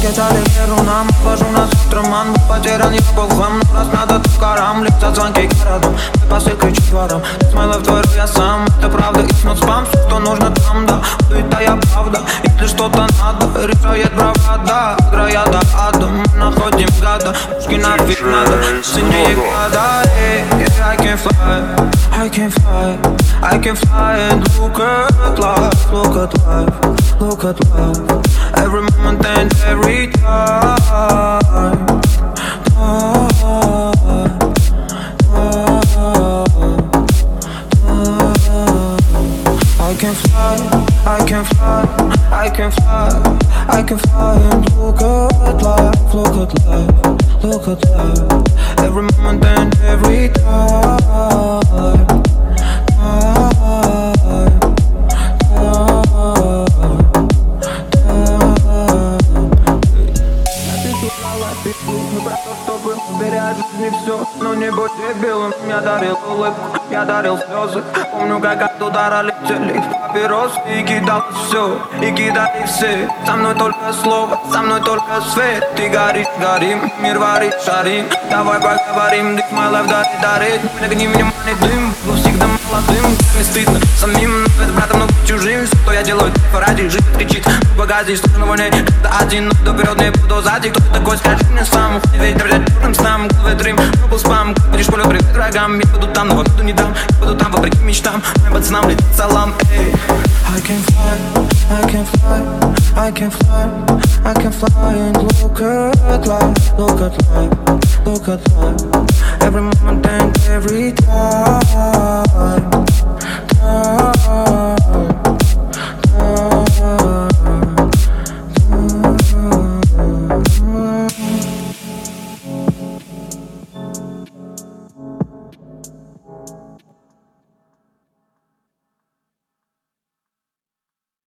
Раскидали веру нам, вожу нас в туман. Потерян я был хлам, но раз надо, то карам. Летят звонки городом, мой посыл кричит двором. Смайлов творю я сам, это правда, и снот спам. Все, что нужно там, да, это правда. Если что-то надо, решает бравада. Играя до ада, мы находим гада. Пушки нафиг надо, синие года. I can fly, I can fly, I can fly and look at life, look at life, look at life. Every moment and every time. I can fly, I can fly, I can fly, I can fly and look at life, look at life, look at life. Every moment and every time. Мы про то, что был, беря жизни все. Но не будь дебилом, я дарил улыбку, я дарил слезы. Помню, как от удара летели папиросы. И кидал все, и кидали все. Со мной только слово, со мной только свет. Ты горишь, горим, мир варит, шарим. Давай поговорим, дых my life дарит. Нагни меня манит дым, но всегда молодым. Не стыдно самим, но с братом, но чужим. Все, что я делаю, это ради, жизнь кричит. Погоди, что на войне, это один, но вперед не буду сзади. Кто ты такой, скажи мне сам. Ведь взять черным снам, головой дрым, был спам. Будешь поле привет врагам, я буду там, но вовсю не дам. Я буду там, вопреки мечтам, моим пацанам летит салам. I can fly, I can fly, I can fly, I can fly and look at life, look at life, look at life. Every moment and every time.